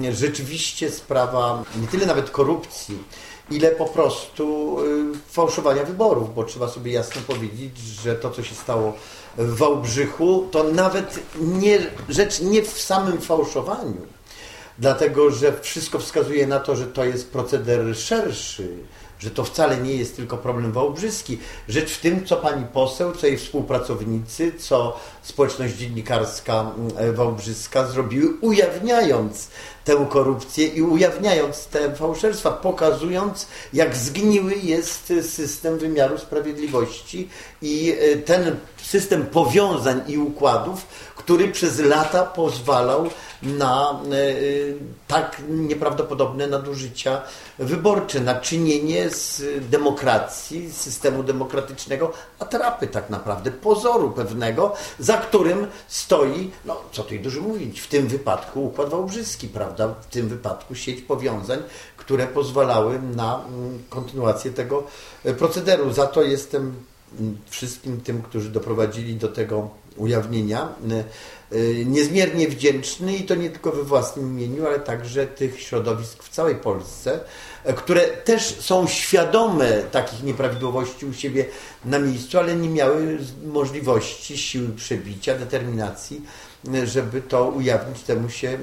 rzeczywiście sprawa nie tyle nawet korupcji, ile po prostu fałszowania wyborów, bo trzeba sobie jasno powiedzieć, że to, co się stało w Wałbrzychu, to nawet rzecz nie w samym fałszowaniu, dlatego że wszystko wskazuje na to, że to jest proceder szerszy, że to wcale nie jest tylko problem wałbrzyski. Rzecz w tym, co pani poseł, co jej współpracownicy, co społeczność dziennikarska wałbrzyska zrobiły, ujawniając tę korupcję i ujawniając te fałszerstwa, pokazując, jak zgniły jest system wymiaru sprawiedliwości i ten system powiązań i układów, który przez lata pozwalał na tak nieprawdopodobne nadużycia wyborcze, na czynienie z demokracji, z systemu demokratycznego atrapy tak naprawdę, pozoru pewnego, za którym stoi, no co tu dużo mówić, w tym wypadku układ wałbrzyski, prawda, w tym wypadku sieć powiązań, które pozwalały na kontynuację tego procederu. Za to jestem wszystkim tym, którzy doprowadzili do tego ujawnienia, niezmiernie wdzięczny i to nie tylko we własnym imieniu, ale także tych środowisk w całej Polsce, które też są świadome takich nieprawidłowości u siebie na miejscu, ale nie miały możliwości, siły przebicia, determinacji, żeby to ujawnić, temu się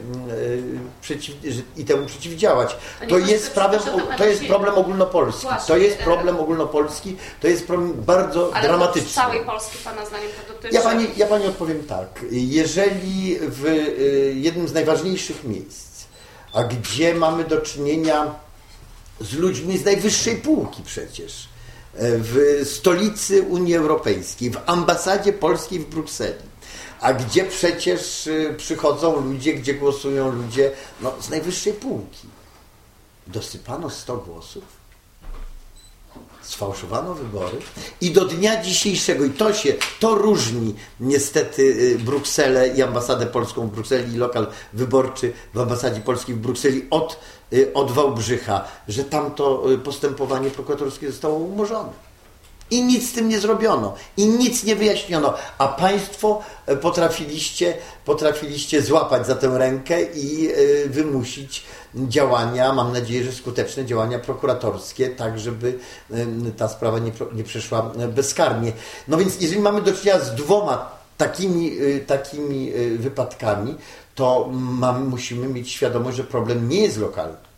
i temu przeciwdziałać. To jest problem ogólnopolski. To jest problem ogólnopolski, to jest problem bardzo dramatyczny. Ale całej Polski Pana zdaniem to dotyczy? Ja Pani odpowiem tak. Jeżeli w jednym z najważniejszych miejsc, a gdzie mamy do czynienia z ludźmi z najwyższej półki przecież, w stolicy Unii Europejskiej, w ambasadzie polskiej w Brukseli, a gdzie przecież przychodzą ludzie, gdzie głosują ludzie z najwyższej półki. Dosypano 100 głosów, sfałszowano wybory i do dnia dzisiejszego, i to różni niestety Brukselę i ambasadę polską w Brukseli i lokal wyborczy w ambasadzie polskiej w Brukseli od Wałbrzycha, że tamto postępowanie prokuratorskie zostało umorzone. I nic z tym nie zrobiono. I nic nie wyjaśniono. A państwo potrafiliście złapać za tę rękę i wymusić działania, mam nadzieję, że skuteczne działania prokuratorskie, tak żeby ta sprawa nie przeszła bezkarnie. No więc jeżeli mamy do czynienia z dwoma takimi wypadkami, to musimy mieć świadomość, że problem nie jest lokalny.